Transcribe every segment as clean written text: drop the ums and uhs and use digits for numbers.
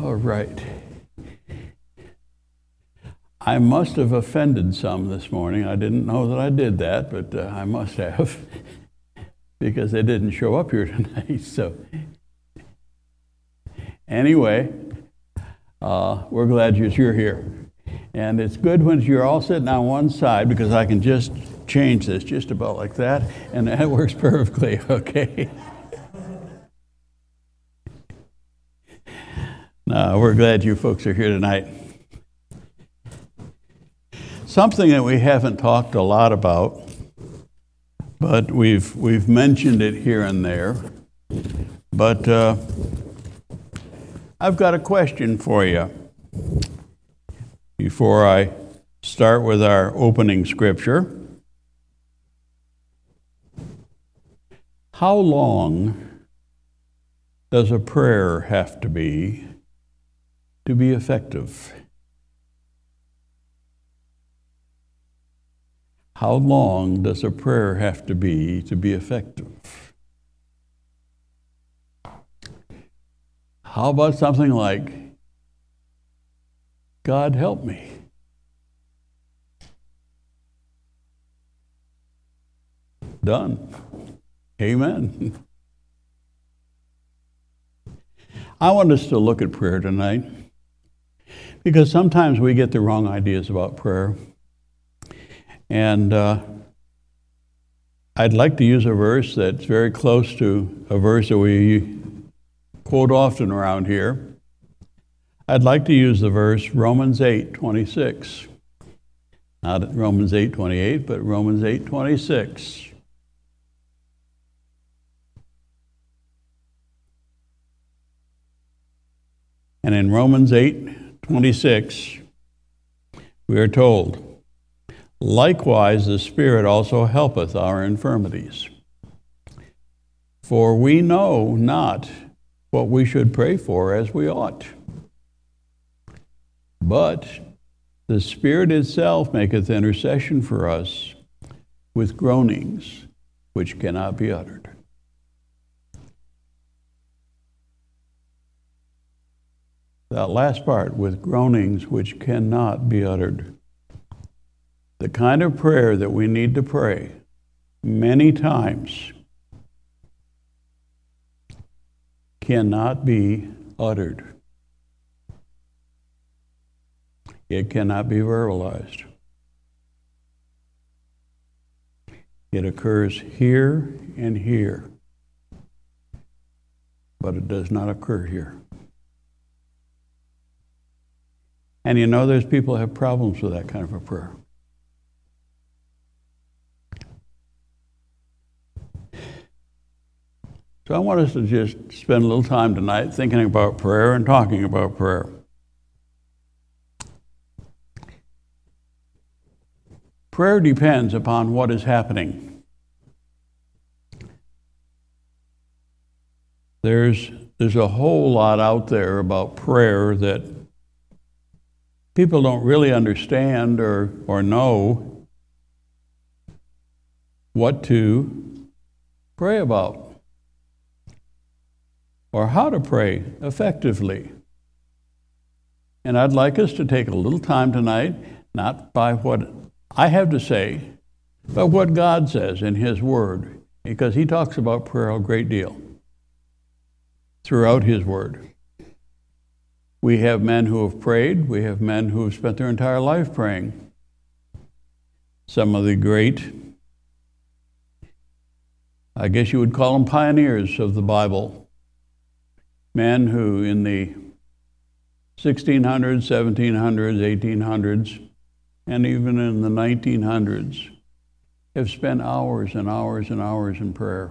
All right. I must have offended some this morning. I didn't know that I did that, but I must have, because they didn't show up here tonight. So anyway, we're glad you're here. And it's good when you're all sitting on one side, because I can just change this just about like that, and that works perfectly, okay? No, we're glad you folks are here tonight. Something that we haven't talked a lot about, but we've mentioned it here and there. But I've got a question for you before I start with our opening scripture. How long does a prayer have to be effective? How long does a prayer have to be effective? How about something like, God help me? Done. Amen. I want us to look at prayer tonight, because sometimes we get the wrong ideas about prayer. And I'd like to use a verse that's very close to a verse that we quote often around here. I'd like to use the verse Romans 8:26. Not Romans 8:28, but Romans 8:26. And in Romans 8:26, we are told, likewise, the Spirit also helpeth our infirmities. For we know not what we should pray for as we ought. But the Spirit itself maketh intercession for us with groanings which cannot be uttered. That last part, with groanings which cannot be uttered. The kind of prayer that we need to pray many times cannot be uttered. It cannot be verbalized. It occurs here and here, but it does not occur here. And you know, there's people who have problems with that kind of a prayer. So I want us to just spend a little time tonight thinking about prayer and talking about prayer. Prayer depends upon what is happening. There's a whole lot out there about prayer that people don't really understand or know what to pray about, or how to pray effectively. And I'd like us to take a little time tonight, not by what I have to say, but what God says in His Word, because He talks about prayer a great deal throughout His Word. We have men who have prayed. We have men who have spent their entire life praying. Some of the great, I guess you would call them pioneers of the Bible. Men who in the 1600s, 1700s, 1800s, and even in the 1900s have spent hours and hours and hours in prayer.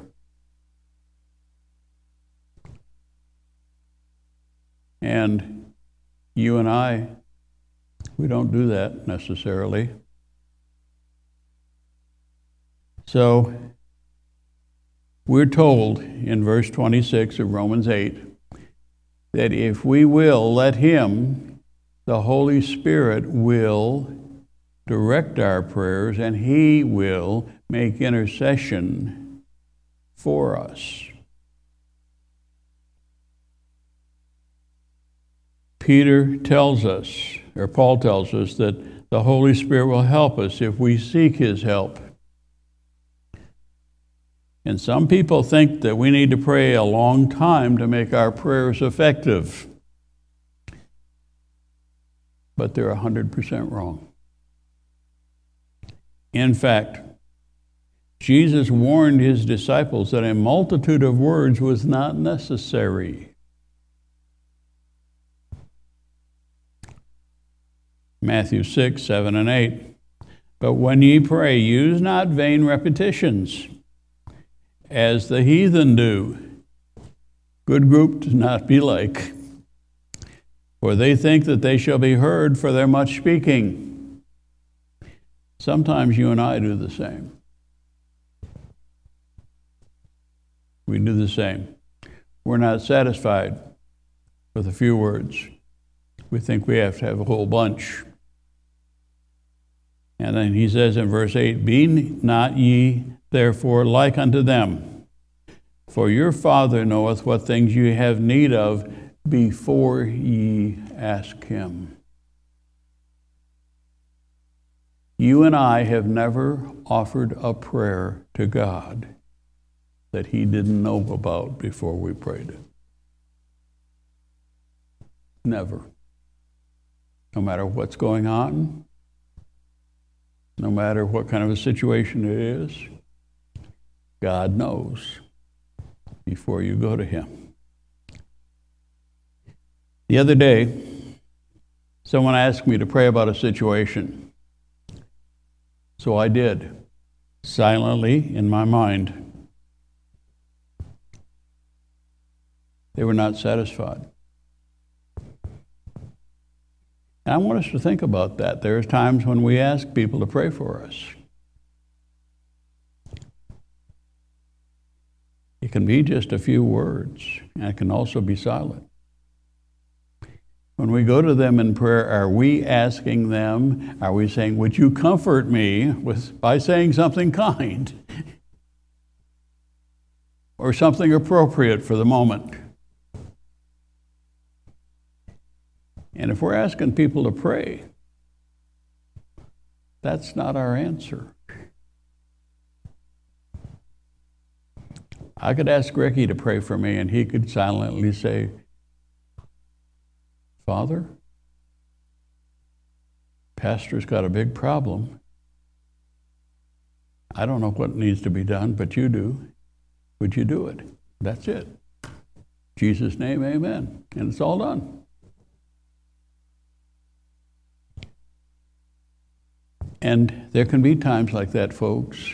And you and I, we don't do that necessarily. So we're told in verse 26 of Romans 8 that if we will let Him, the Holy Spirit will direct our prayers, and He will make intercession for us. Paul tells us that the Holy Spirit will help us if we seek His help. And some people think that we need to pray a long time to make our prayers effective. But they're 100% wrong. In fact, Jesus warned His disciples that a multitude of words was not necessary. Matthew 6, 7, and 8. But when ye pray, use not vain repetitions, as the heathen do. Good group to not be like. For they think that they shall be heard for their much speaking. Sometimes you and I do the same. We do the same. We're not satisfied with a few words. We think we have to have a whole bunch. And then he says in verse 8, Be not ye therefore like unto them, for your Father knoweth what things ye have need of before ye ask Him. You and I have never offered a prayer to God that He didn't know about before we prayed it. Never. No matter what's going on, no matter what kind of a situation it is, God knows before you go to Him. The other day, someone asked me to pray about a situation. So I did, silently in my mind. They were not satisfied. And I want us to think about that. There are times when we ask people to pray for us. It can be just a few words, and it can also be silent. When we go to them in prayer, are we asking them, are we saying, would you comfort me by saying something kind? Or something appropriate for the moment? And if we're asking people to pray, that's not our answer. I could ask Ricky to pray for me, and he could silently say, Father, Pastor's got a big problem. I don't know what needs to be done, but you do. Would you do it? That's it. In Jesus' name, amen. And it's all done. And there can be times like that, folks.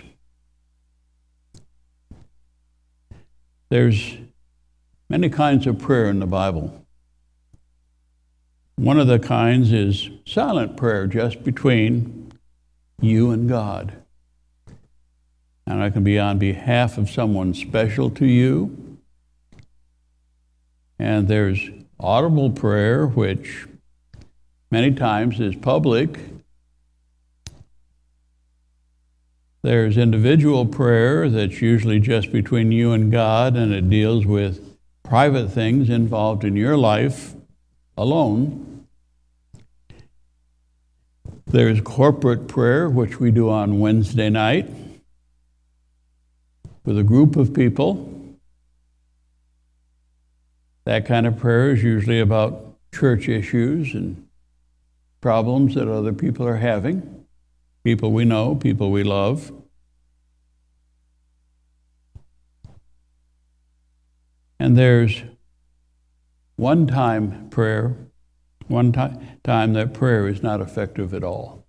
There's many kinds of prayer in the Bible. One of the kinds is silent prayer, just between you and God. And it can be on behalf of someone special to you. And there's audible prayer, which many times is public. There's individual prayer that's usually just between you and God, and it deals with private things involved in your life alone. There's corporate prayer, which we do on Wednesday night with a group of people. That kind of prayer is usually about church issues and problems that other people are having. People we know, people we love. And there's one-time prayer, time that prayer is not effective at all.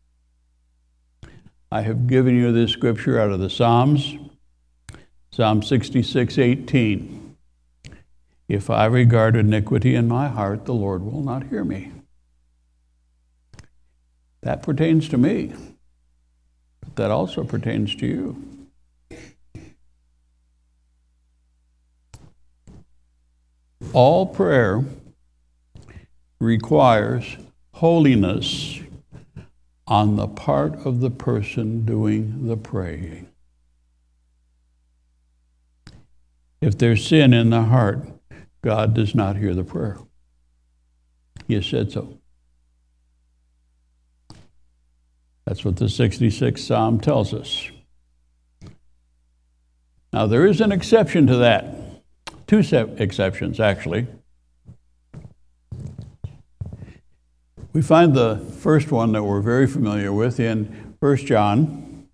I have given you this scripture out of the Psalms, Psalm 66:18. If I regard iniquity in my heart, the Lord will not hear me. That pertains to me, but that also pertains to you. All prayer requires holiness on the part of the person doing the praying. If there's sin in the heart, God does not hear the prayer. He has said so. That's what the 66th Psalm tells us. Now, there is an exception to that. Two exceptions, actually. We find the first one that we're very familiar with in 1 John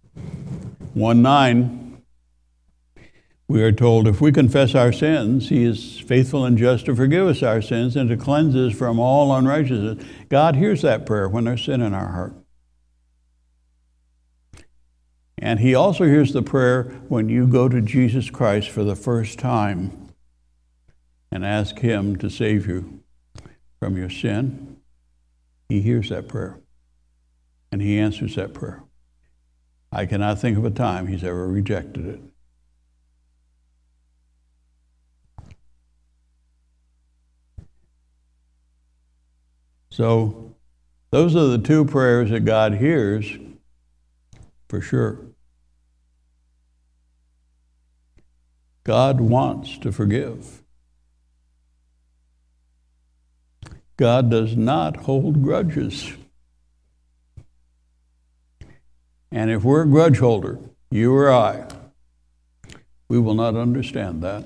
1:9. We are told, if we confess our sins, he is faithful and just to forgive us our sins and to cleanse us from all unrighteousness. God hears that prayer when there's sin in our heart. And he also hears the prayer when you go to Jesus Christ for the first time and ask him to save you from your sin. He hears that prayer, and he answers that prayer. I cannot think of a time he's ever rejected it. So those are the two prayers that God hears for sure. God wants to forgive. God does not hold grudges. And if we're a grudge holder, you or I, we will not understand that.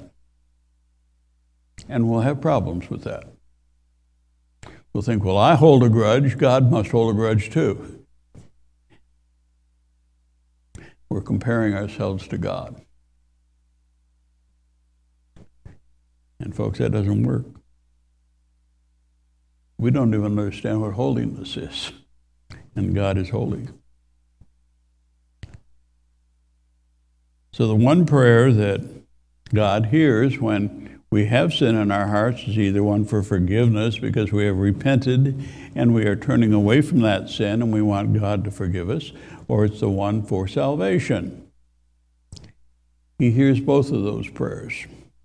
And we'll have problems with that. We'll think, well, I hold a grudge, God must hold a grudge too. We're comparing ourselves to God. And folks, that doesn't work. We don't even understand what holiness is. And God is holy. So the one prayer that God hears when we have sin in our hearts is either one for forgiveness because we have repented and we are turning away from that sin and we want God to forgive us, or it's the one for salvation. He hears both of those prayers.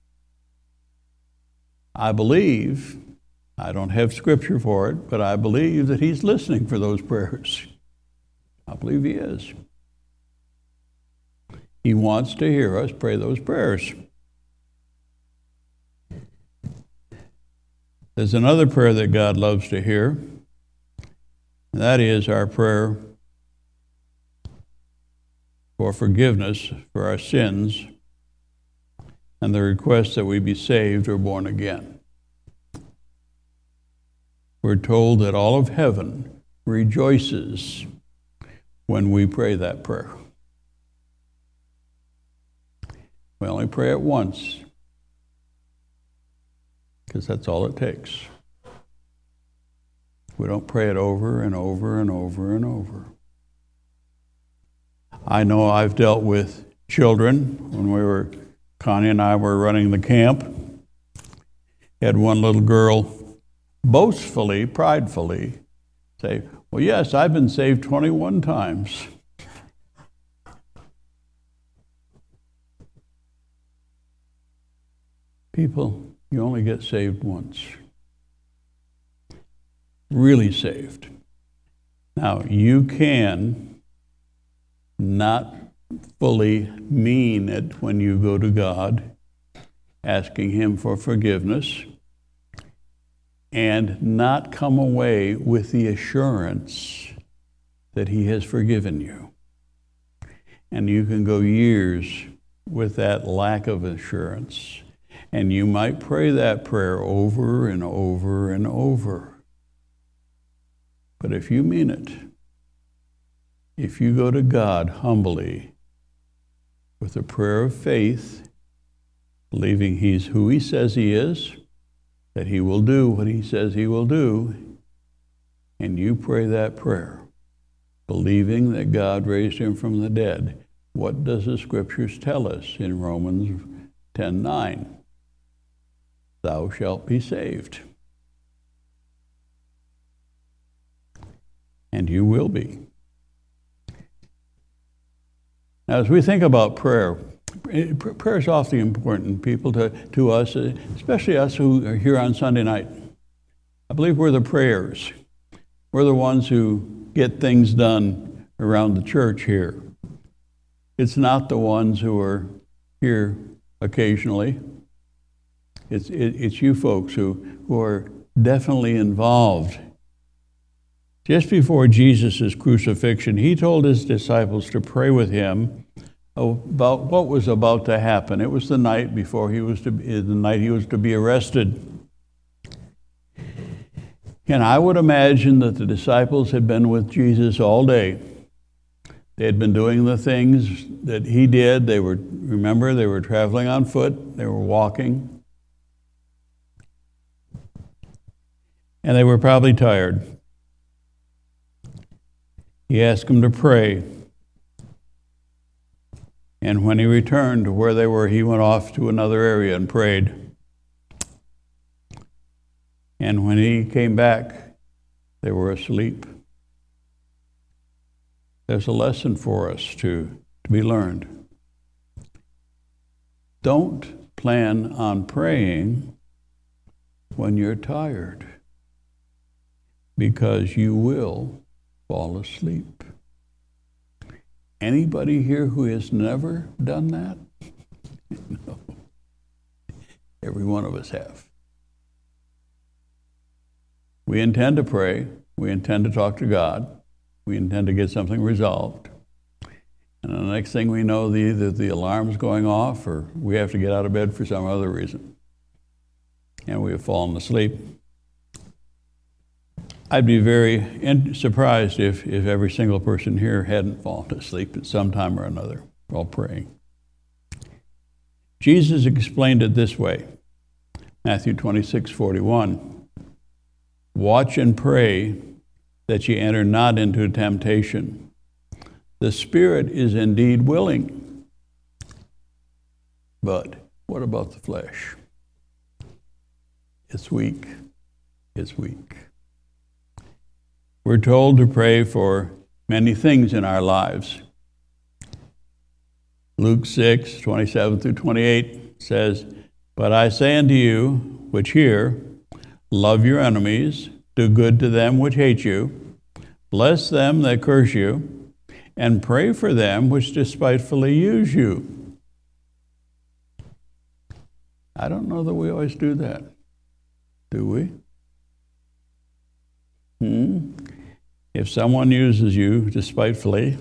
I believe, I don't have scripture for it, but I believe that he's listening for those prayers. I believe he is. He wants to hear us pray those prayers. There's another prayer that God loves to hear, and that is our prayer for forgiveness for our sins and the request that we be saved or born again. We're told that all of heaven rejoices when we pray that prayer. We only pray it once, because that's all it takes. We don't pray it over and over and over and over. I know I've dealt with children when Connie and I were running the camp. Had one little girl boastfully, pridefully say, well, yes, I've been saved 21 times. People, you only get saved once. Really saved. Now, you can not fully mean it when you go to God, asking him for forgiveness, and not come away with the assurance that he has forgiven you. And you can go years with that lack of assurance. And you might pray that prayer over and over and over. But if you mean it, if you go to God humbly with a prayer of faith, believing he's who he says he is, that he will do what he says he will do, and you pray that prayer, believing that God raised him from the dead, what does the scriptures tell us in Romans 10:9? Thou shalt be saved. And you will be. Now, as we think about prayer, prayer is awfully important, people, to us, especially us who are here on Sunday night. I believe we're the prayers. We're the ones who get things done around the church here. It's not the ones who are here occasionally. It's you folks who are definitely involved. Just before Jesus' crucifixion, he told his disciples to pray with him about what was about to happen. It was the night before he was to be arrested. And I would imagine that the disciples had been with Jesus all day. They had been doing the things that he did. They were traveling on foot. They were walking. And they were probably tired. He asked them to pray. And when he returned to where they were, he went off to another area and prayed. And when he came back, they were asleep. There's a lesson for us to be learned. Don't plan on praying when you're tired, because you will fall asleep. Anybody here who has never done that? No. Every one of us have. We intend to pray. We intend to talk to God. We intend to get something resolved. And the next thing we know, either the alarm's going off or we have to get out of bed for some other reason. And we have fallen asleep. I'd be very surprised if every single person here hadn't fallen asleep at some time or another while praying. Jesus explained it this way. Matthew 26:41. Watch and pray that ye enter not into temptation. The spirit is indeed willing, but what about the flesh? It's weak. It's weak. We're told to pray for many things in our lives. Luke 6:27-28 says, But I say unto you, which hear, love your enemies, do good to them which hate you, bless them that curse you, and pray for them which despitefully use you. I don't know that we always do that. Do we? If someone uses you despitefully,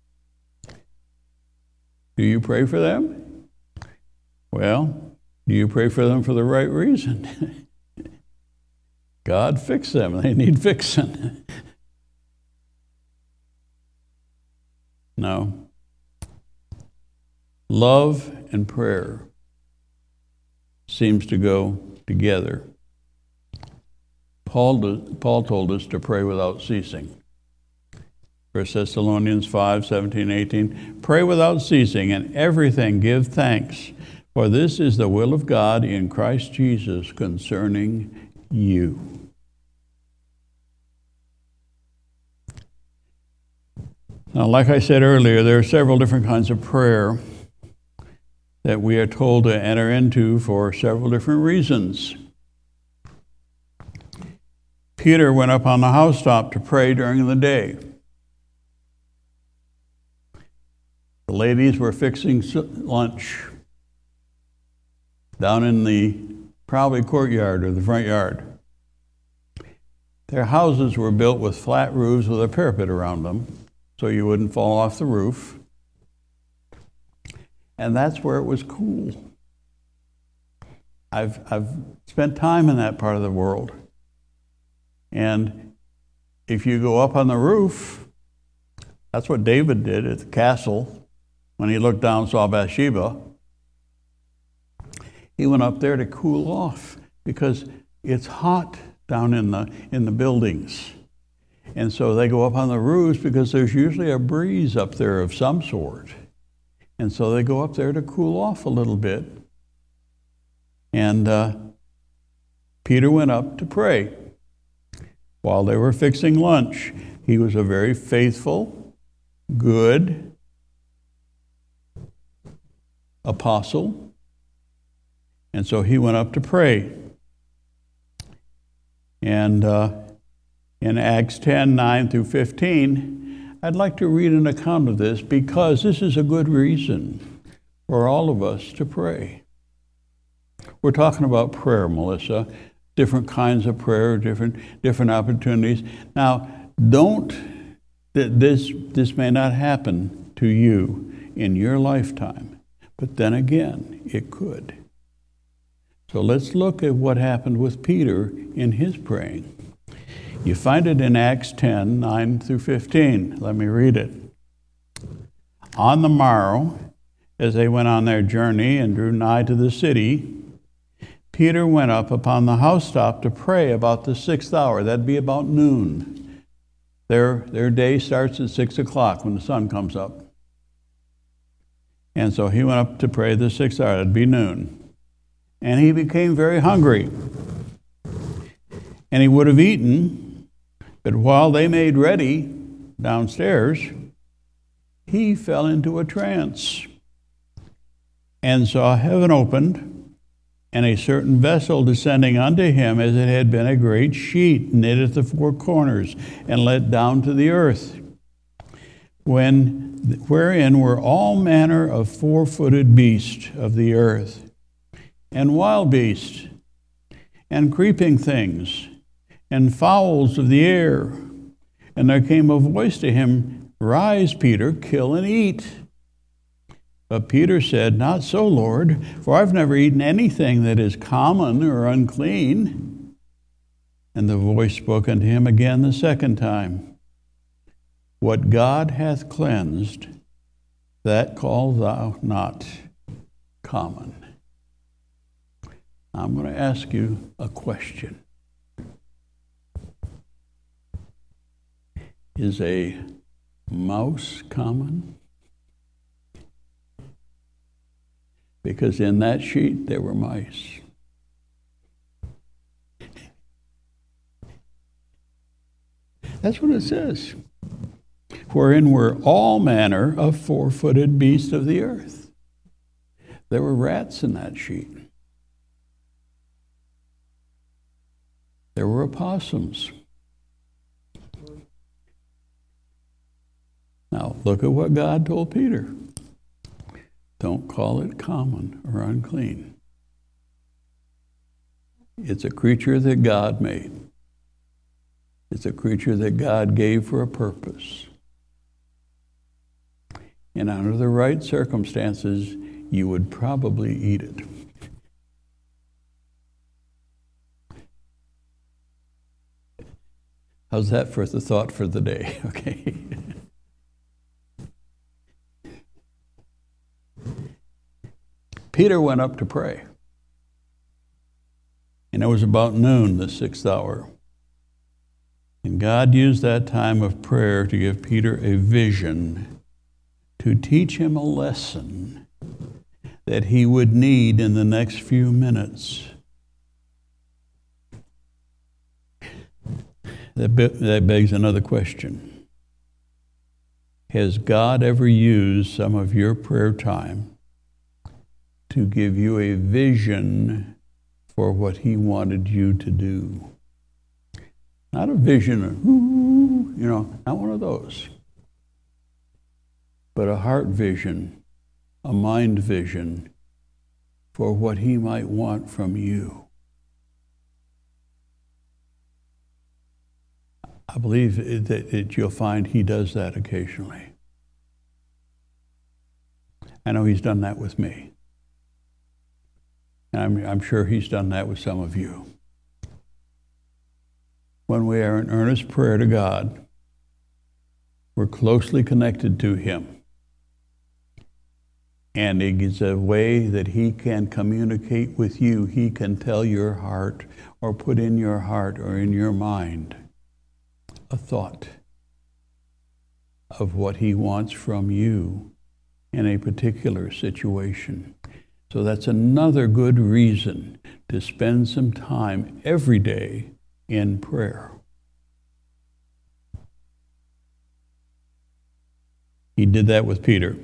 do you pray for them? Well, do you pray for them for the right reason? God, fix them. They need fixing. No. Love and prayer seems to go together. Paul told us to pray without ceasing. 1 Thessalonians 5:17-18. Pray without ceasing, and everything give thanks, for this is the will of God in Christ Jesus concerning you. Now, like I said earlier, there are several different kinds of prayer that we are told to enter into for several different reasons. Peter went up on the housetop to pray during the day. The ladies were fixing lunch down in the probably courtyard or the front yard. Their houses were built with flat roofs with a parapet around them so you wouldn't fall off the roof. And that's where it was cool. I've spent time in that part of the world. And if you go up on the roof, that's what David did at the castle when he looked down and saw Bathsheba. He went up there to cool off because it's hot down in the buildings. And so they go up on the roofs because there's usually a breeze up there of some sort. And so they go up there to cool off a little bit. And Peter went up to pray. While they were fixing lunch, he was a very faithful, good apostle. And so he went up to pray. And in Acts 10:9-15, I'd like to read an account of this because this is a good reason for all of us to pray. We're talking about prayer, Melissa. different kinds of prayer, different opportunities. Now, this may not happen to you in your lifetime, but then again, it could. So let's look at what happened with Peter in his praying. You find it in Acts 10, 9 through 15. Let me read it. On the morrow, as they went on their journey and drew nigh to the city, Peter went up upon the housetop to pray about the 6th hour. That'd be about noon. Their day starts at 6 o'clock when the sun comes up. And so he went up to pray the 6th hour. That'd be noon. And he became very hungry. And he would have eaten, but while they made ready downstairs, he fell into a trance and saw heaven opened, and a certain vessel descending unto him as it had been a great sheet knit at the 4 corners and let down to the earth, wherein were all manner of 4-footed beasts of the earth, and wild beasts, and creeping things, and fowls of the air. And there came a voice to him, Rise, Peter, kill and eat. But Peter said, Not so, Lord, for I've never eaten anything that is common or unclean. And the voice spoke unto him again the second time, What God hath cleansed, that call thou not common. I'm going to ask you a question. Is a mouse common? Because in that sheet there were mice. That's what it says. Wherein were all manner of 4-footed beasts of the earth. There were rats in that sheet. There were opossums. Now, look at what God told Peter. Don't call it common or unclean. It's a creature that God made. It's a creature that God gave for a purpose. And under the right circumstances, you would probably eat it. How's that for the thought for the day? Okay. Peter went up to pray. And it was about noon, the 6th hour. And God used that time of prayer to give Peter a vision, to teach him a lesson that he would need in the next few minutes. That begs another question. Has God ever used some of your prayer time to give you a vision for what he wanted you to do? Not a vision of, not one of those. But a heart vision, a mind vision for what he might want from you. I believe that you'll find he does that occasionally. I know he's done that with me. And I'm sure he's done that with some of you. When we are in earnest prayer to God, we're closely connected to him. And it is a way that he can communicate with you. He can tell your heart or put in your heart or in your mind a thought of what he wants from you in a particular situation. So that's another good reason to spend some time every day in prayer. He did that with Peter.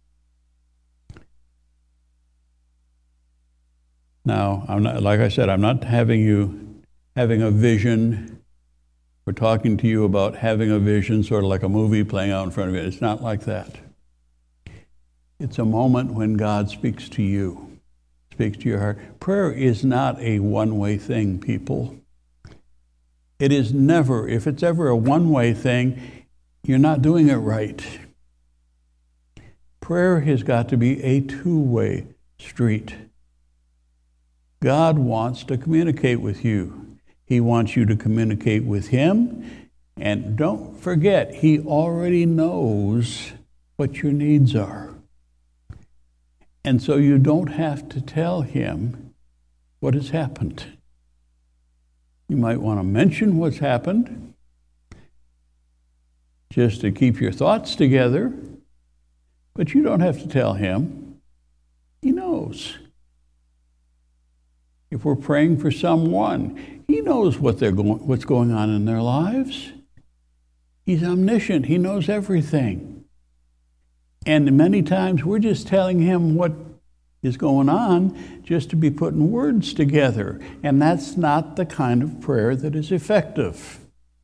Now, I'm not having a vision. We're talking to you about having a vision, sort of like a movie playing out in front of you. It's not like that. It's a moment when God speaks to you, speaks to your heart. Prayer is not a one-way thing, people. It is never. If it's ever a one-way thing, you're not doing it right. Prayer has got to be a two-way street. God wants to communicate with you. He wants you to communicate with Him. And don't forget, He already knows what your needs are. And so you don't have to tell Him what has happened. You might want to mention what's happened just to keep your thoughts together, but you don't have to tell Him. He knows. If we're praying for someone, He knows what's going on in their lives. He's omniscient. He knows everything. And many times we're just telling Him what is going on just to be putting words together. And that's not the kind of prayer that is effective.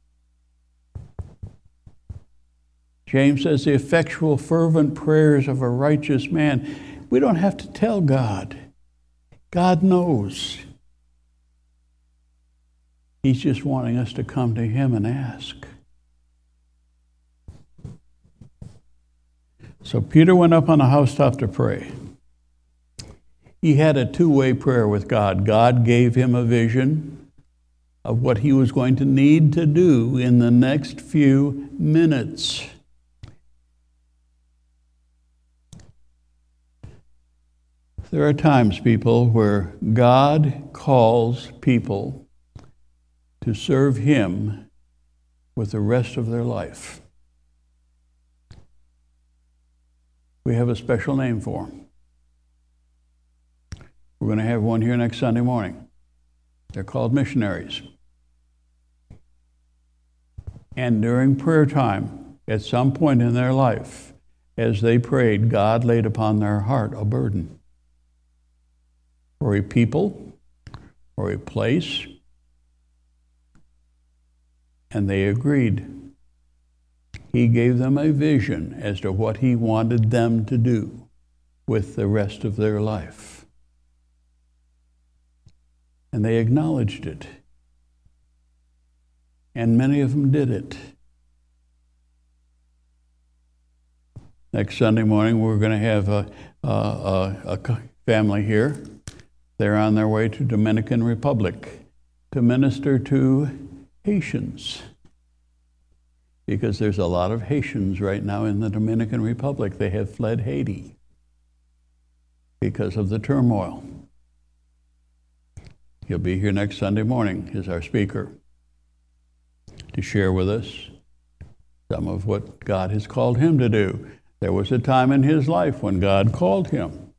James says the effectual, fervent prayers of a righteous man. We don't have to tell God. God knows. He's just wanting us to come to Him and ask. So Peter went up on the housetop to pray. He had a two-way prayer with God. God gave him a vision of what he was going to need to do in the next few minutes. There are times, people, where God calls people to serve Him with the rest of their life. We have a special name for them. We're going to have one here next Sunday morning. They're called missionaries. And during prayer time, at some point in their life, as they prayed, God laid upon their heart a burden for a people or a place, and they agreed. He gave them a vision as to what He wanted them to do with the rest of their life. And they acknowledged it. And many of them did it. Next Sunday morning, we're going to have a family here. They're on their way to Dominican Republic to minister to Haitians. Because there's a lot of Haitians right now in the Dominican Republic. They have fled Haiti because of the turmoil. He'll be here next Sunday morning as our speaker to share with us some of what God has called him to do. There was a time in his life when God called him.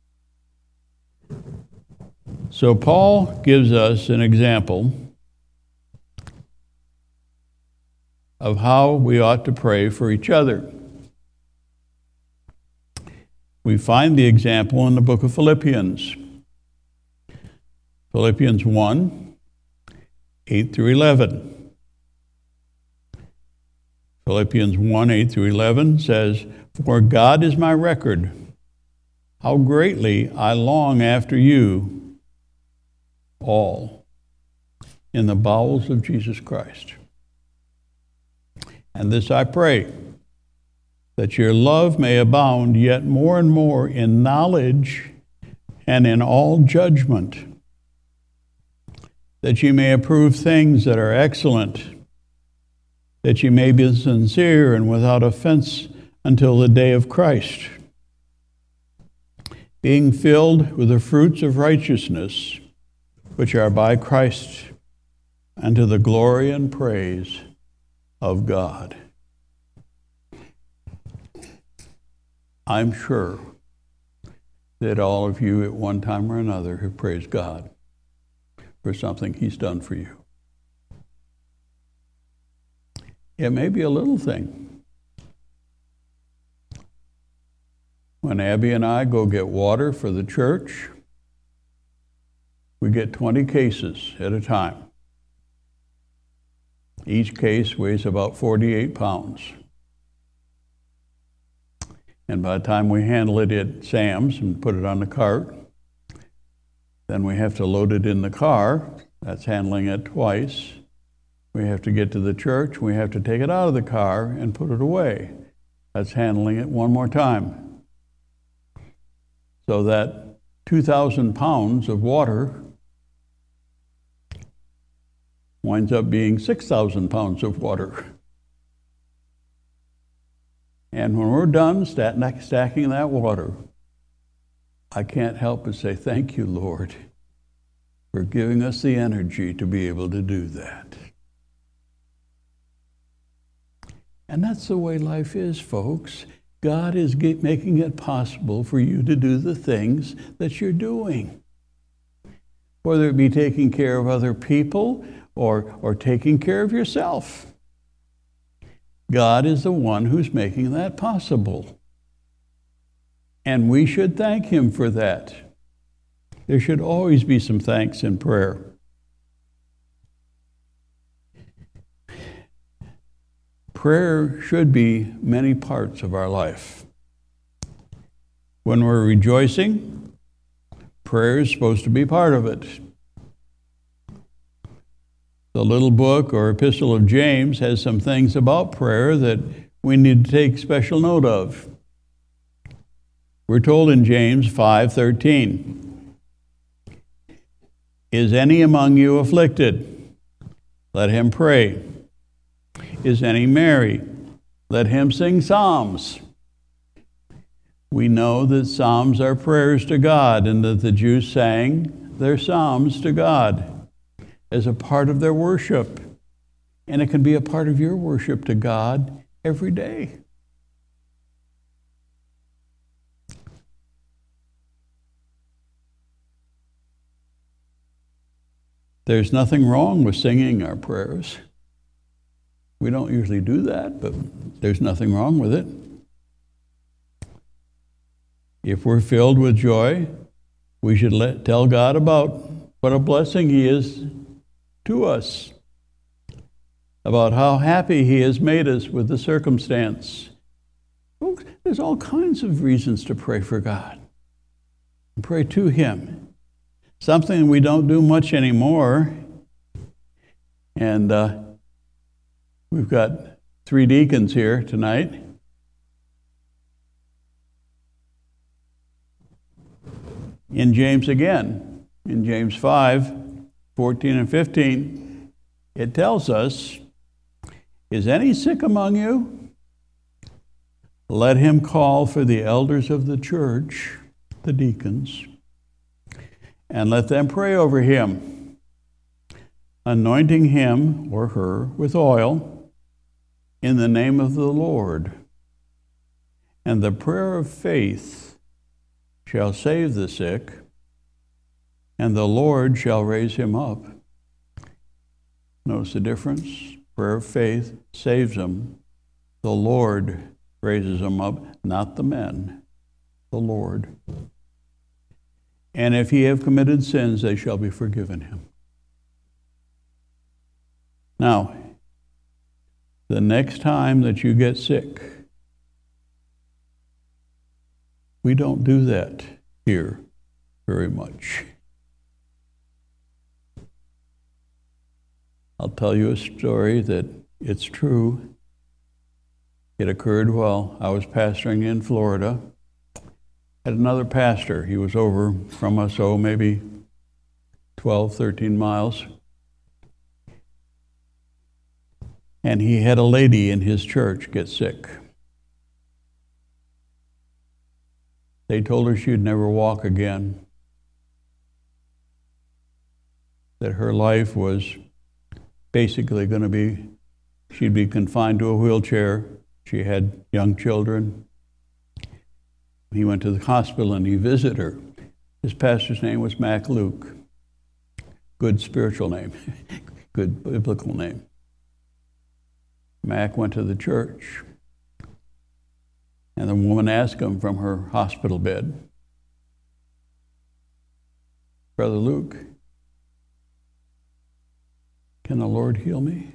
So Paul gives us an example of how we ought to pray for each other. We find the example in the book of Philippians. Philippians 1, 8 through 11. Philippians 1, 8 through 11 says, "For God is my record, how greatly I long after you all in the bowels of Jesus Christ. And this I pray, that your love may abound yet more and more in knowledge and in all judgment, that you may approve things that are excellent, that you may be sincere and without offense until the day of Christ, being filled with the fruits of righteousness, which are by Christ, unto the glory and praise of God." I'm sure that all of you at one time or another have praised God for something He's done for you. It may be a little thing. When Abby and I go get water for the church, we get 20 cases at a time. Each case weighs about 48 pounds. And by the time we handle it at Sam's and put it on the cart, Then we have to load it in the car. That's handling it twice. We have to get to the church. We have to take it out of the car and put it away. That's handling it one more time. So that 2,000 pounds of water winds up being 6,000 pounds of water. And when we're done stacking that water, I can't help but say, thank you, Lord, for giving us the energy to be able to do that. And that's the way life is, folks. God is making it possible for you to do the things that you're doing. Whether it be taking care of other people or taking care of yourself. God is the one who's making that possible. And we should thank Him for that. There should always be some thanks in prayer. Prayer should be many parts of our life. When we're rejoicing, prayer is supposed to be part of it. The little book or epistle of James has some things about prayer that we need to take special note of. We're told in James 5:13, "Is any among you afflicted? Let him pray. Is any merry? Let him sing psalms." We know that psalms are prayers to God, and that the Jews sang their psalms to God as a part of their worship. And it can be a part of your worship to God every day. There's nothing wrong with singing our prayers. We don't usually do that, but there's nothing wrong with it. If we're filled with joy, we should tell God about what a blessing He is to us, about how happy He has made us with the circumstance. Folks, there's all kinds of reasons to pray for God. Pray to Him. Something we don't do much anymore. And we've got 3 deacons here tonight. In James again, in James 5:14 and 15, it tells us, "Is any sick among you? Let him call for the elders of the church," the deacons, "and let them pray over him, anointing him or her with oil in the name of the Lord. And the prayer of faith shall save the sick, and the Lord shall raise him up." Notice the difference? Prayer of faith saves them. The Lord raises them up, not the men, the Lord. "And if he have committed sins, they shall be forgiven him." Now, the next time that you get sick, we don't do that here very much. I'll tell you a story that it's true. It occurred while I was pastoring in Florida. I had another pastor. He was over from us, maybe 12, 13 miles. And he had a lady in his church get sick. They told her she'd never walk again, that her life was basically going to be, she'd be confined to a wheelchair. She had young children. He went to the hospital and he visited her. His pastor's name was Mac Luke. Good spiritual name, good biblical name. Mac went to the church, and the woman asked him from her hospital bed, "Brother Luke, can the Lord heal me?"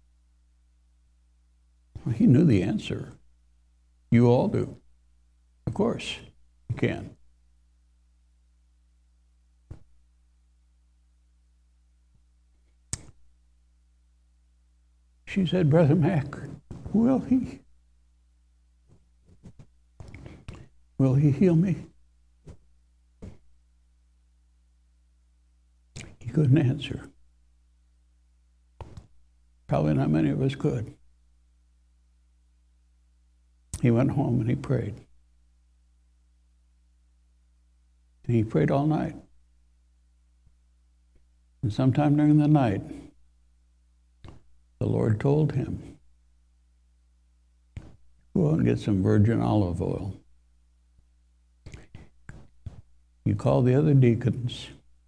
Well, he knew the answer. You all do. Of course, He can. She said, Brother Mac, will he heal me? He couldn't answer. Probably not many of us could. He went home and he prayed. And he prayed all night. And sometime during the night, the Lord told him, go out and get some virgin olive oil. You call the other deacons,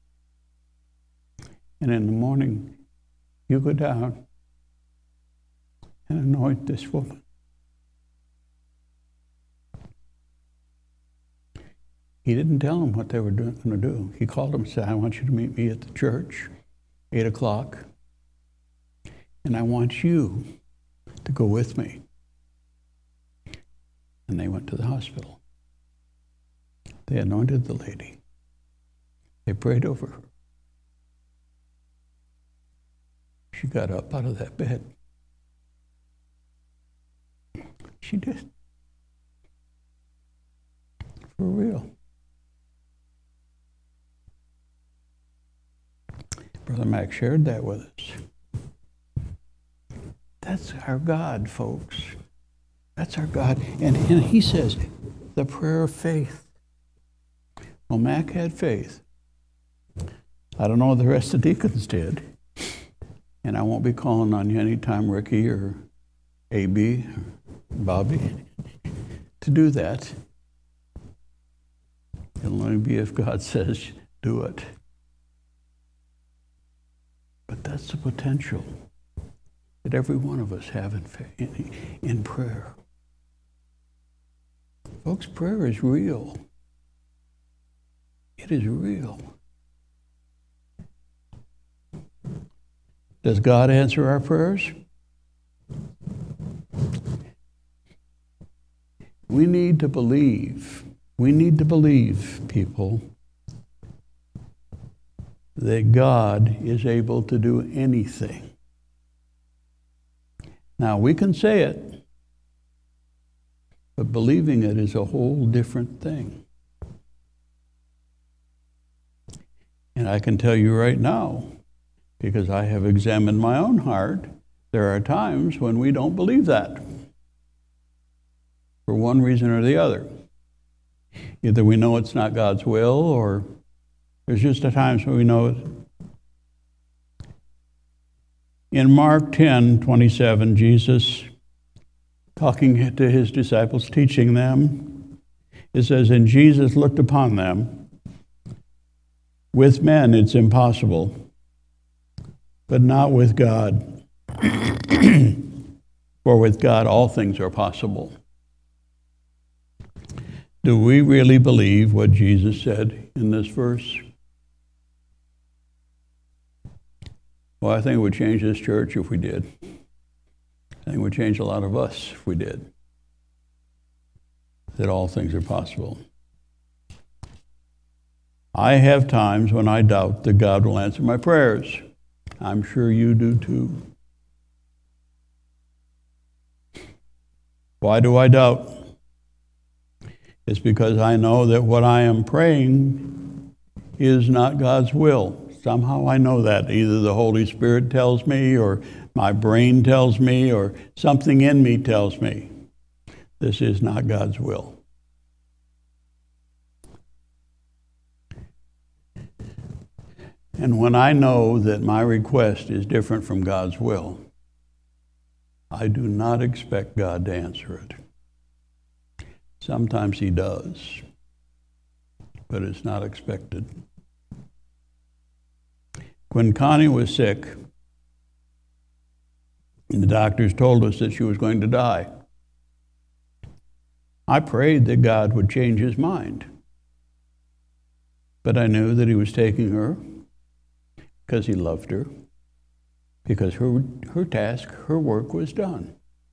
and in the morning, you go down and anoint this woman. He didn't tell them what they were going to do. He called them and said, I want you to meet me at the church, 8 o'clock, and I want you to go with me. And they went to the hospital. They anointed the lady. They prayed over her. She got up out of that bed. She did. For real. Brother Mac shared that with us. That's our God, folks. That's our God. And he says, the prayer of faith. Well, Mac had faith. I don't know what the rest of the deacons did. And I won't be calling on you anytime, Ricky or A.B. or Bobby, to do that. It'll only be if God says, do it. But that's the potential that every one of us have in prayer. Folks, prayer is real. It is real. Does God answer our prayers? We need to believe. We need to believe, people, that God is able to do anything. Now, we can say it, but believing it is a whole different thing. And I can tell you right now, because I have examined my own heart, there are times when we don't believe that, for one reason or the other. Either we know it's not God's will, or there's just a times when we know it. In Mark 10:27, Jesus, talking to his disciples, teaching them, it says, and Jesus looked upon them. With men it's impossible, but not with God. For with God all things are possible. Do we really believe what Jesus said in this verse? Well, I think it would change this church if we did. I think it would change a lot of us if we did. That all things are possible. I have times when I doubt that God will answer my prayers. I'm sure you do too. Why do I doubt? It's because I know that what I am praying is not God's will. Somehow I know that. Either the Holy Spirit tells me, or my brain tells me, or something in me tells me this is not God's will. And when I know that my request is different from God's will, I do not expect God to answer it. Sometimes he does, but it's not expected. When Connie was sick, and the doctors told us that she was going to die, I prayed that God would change his mind. But I knew that he was taking her because he loved her, because her task, her work was done.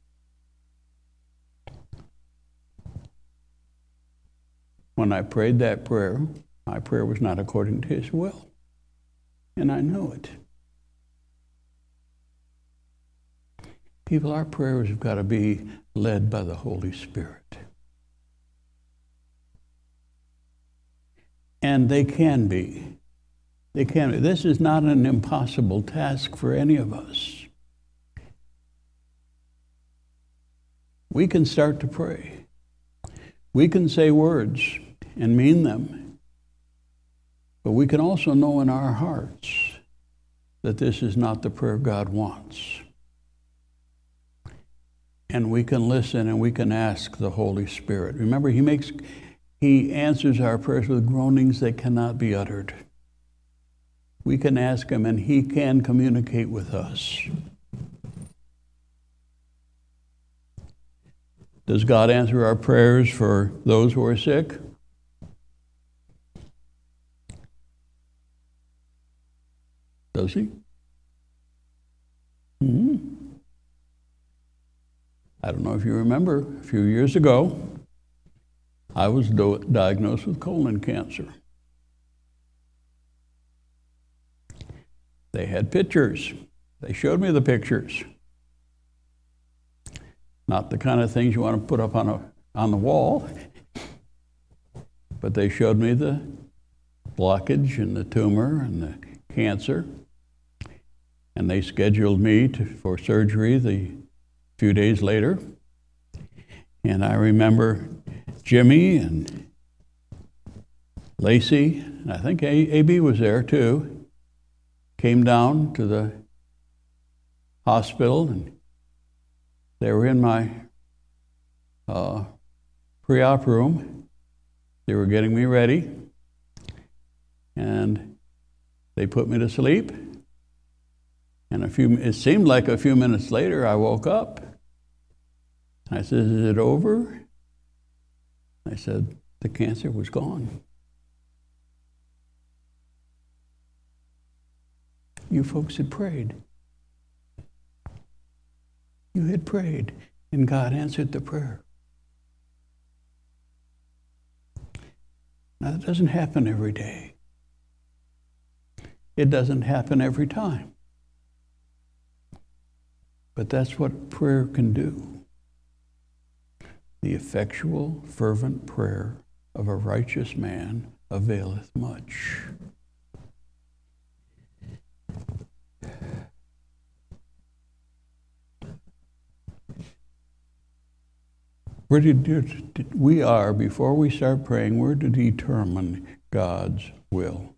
When I prayed that prayer, my prayer was not according to his will. And I know it. People, our prayers have got to be led by the Holy Spirit. And they can be. They can be. This is not an impossible task for any of us. We can start to pray. We can say words and mean them. But we can also know in our hearts that this is not the prayer God wants. And we can listen and we can ask the Holy Spirit. Remember, He answers our prayers with groanings that cannot be uttered. We can ask Him and He can communicate with us. Does God answer our prayers for those who are sick? Does He? I don't know if you remember, a few years ago, I was diagnosed with colon cancer. They had pictures. They showed me the pictures. Not the kind of things you want to put up on the wall, but they showed me the blockage and the tumor and the cancer. And they scheduled me for surgery the few days later. And I remember Jimmy and Lacey, and I think A.B. was there too, came down to the hospital, and they were in my pre-op room. They were getting me ready, and they put me to sleep. And it seemed like a few minutes later, I woke up. I said, "Is it over?" I said, "The cancer was gone." You folks had prayed. You had prayed, and God answered the prayer. Now, that doesn't happen every day. It doesn't happen every time. But that's what prayer can do. The effectual, fervent prayer of a righteous man availeth much. Before we start praying, we're to determine God's will.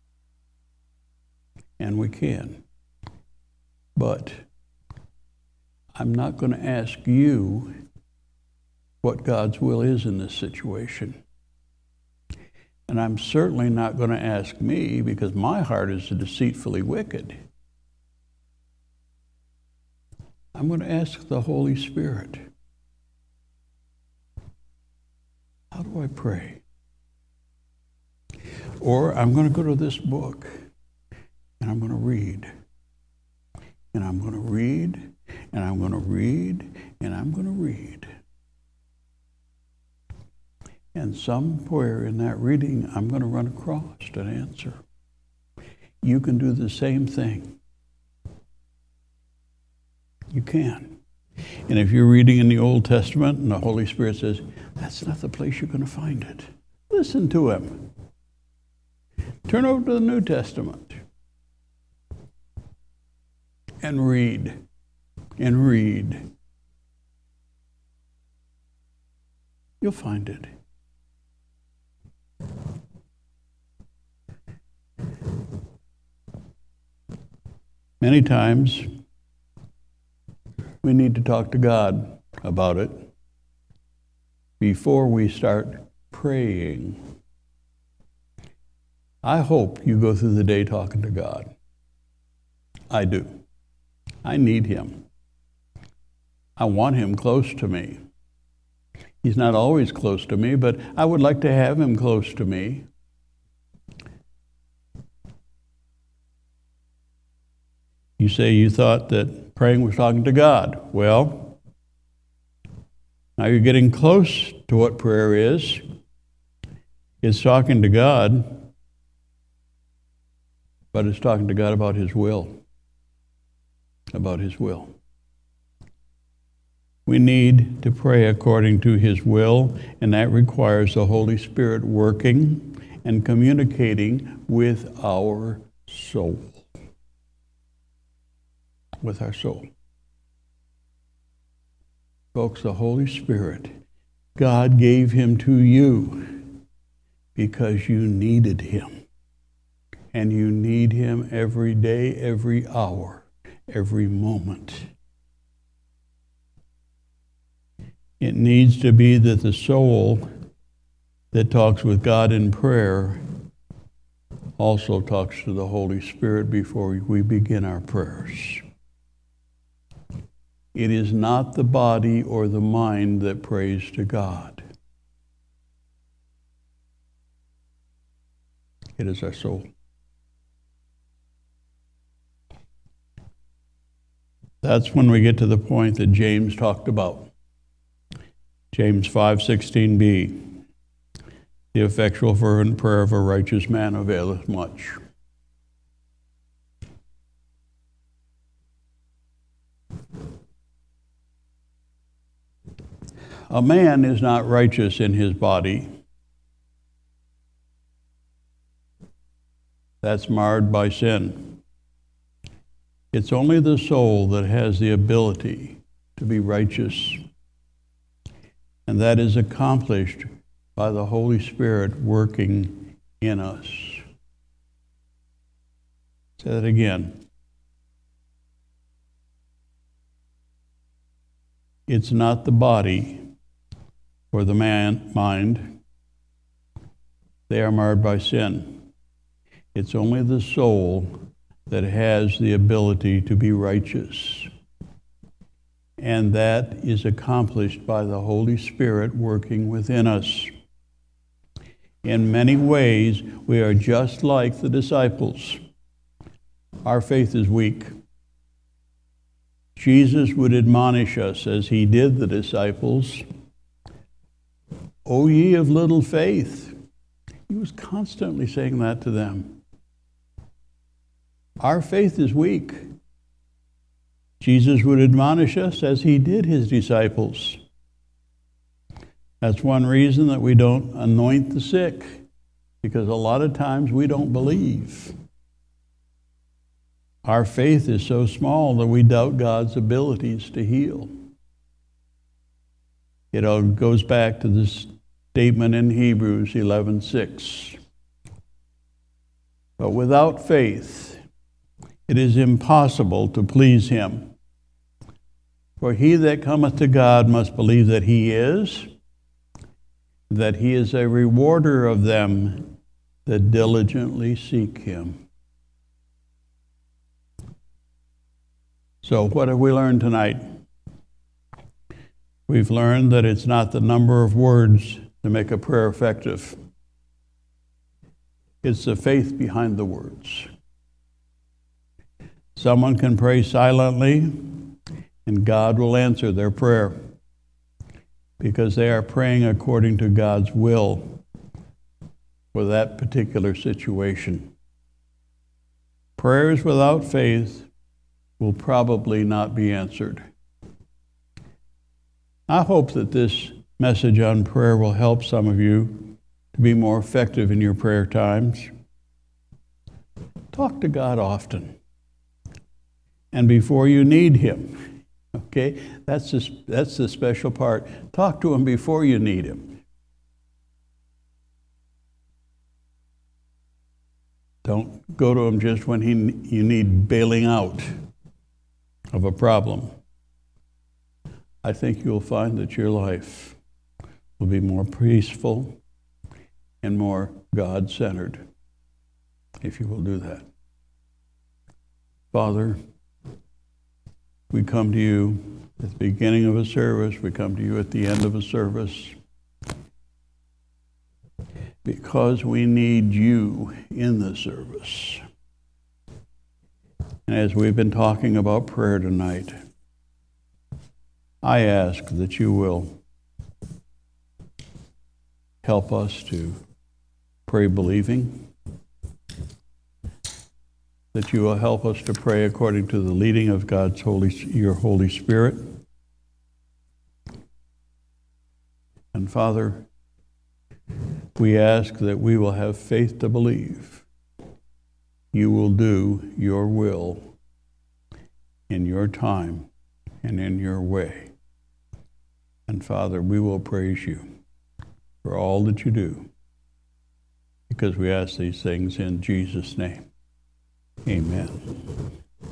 And we can. But I'm not going to ask you what God's will is in this situation. And I'm certainly not going to ask me, because my heart is deceitfully wicked. I'm going to ask the Holy Spirit. How do I pray? Or I'm going to go to this book, and I'm going to read. And I'm going to read, and I'm going to read, and I'm going to read. And somewhere in that reading, I'm going to run across an answer. You can do the same thing. You can. And if you're reading in the Old Testament and the Holy Spirit says, that's not the place you're going to find it, listen to Him. Turn over to the New Testament and read. And read. You'll find it. Many times, we need to talk to God about it before we start praying. I hope you go through the day talking to God. I do. I need Him. I want Him close to me. He's not always close to me, but I would like to have Him close to me. You say you thought that praying was talking to God. Well, now you're getting close to what prayer is. It's talking to God, but it's talking to God about His will. About His will. We need to pray according to His will, and that requires the Holy Spirit working and communicating with our soul. With our soul. Folks, the Holy Spirit, God gave Him to you because you needed Him. And you need Him every day, every hour, every moment. It needs to be that the soul that talks with God in prayer also talks to the Holy Spirit before we begin our prayers. It is not the body or the mind that prays to God. It is our soul. That's when we get to the point that James talked about. James 5:16b. The effectual fervent prayer of a righteous man availeth much. A man is not righteous in his body. That's marred by sin. It's only the soul that has the ability to be righteous. And that is accomplished by the Holy Spirit working in us. Say that again. It's not the body or the mind. They are marred by sin. It's only the soul that has the ability to be righteous. And that is accomplished by the Holy Spirit working within us. In many ways, we are just like the disciples. Our faith is weak. Jesus would admonish us, as He did the disciples, O ye of little faith. He was constantly saying that to them. Our faith is weak. Jesus would admonish us as He did His disciples. That's one reason that we don't anoint the sick, because a lot of times we don't believe. Our faith is so small that we doubt God's abilities to heal. It all goes back to this statement in Hebrews 11:6. But without faith, it is impossible to please Him. For he that cometh to God must believe that He is, that He is a rewarder of them that diligently seek Him. So what have we learned tonight? We've learned that it's not the number of words that make a prayer effective. It's the faith behind the words. Someone can pray silently, and God will answer their prayer because they are praying according to God's will for that particular situation. Prayers without faith will probably not be answered. I hope that this message on prayer will help some of you to be more effective in your prayer times. Talk to God often. And before you need Him. Okay? That's the special part. Talk to Him before you need Him. Don't go to Him just when you need bailing out of a problem. I think you'll find that your life will be more peaceful and more God-centered if you will do that. Father, we come to you at the beginning of a service. We come to you at the end of a service because we need you in the service. And as we've been talking about prayer tonight, I ask that you will help us to pray believing, that you will help us to pray according to the leading of your Holy Spirit, And Father, we ask that we will have faith to believe you will do your will in your time and in your way. And Father, we will praise you for all that you do, because we ask these things in Jesus' name. Amen.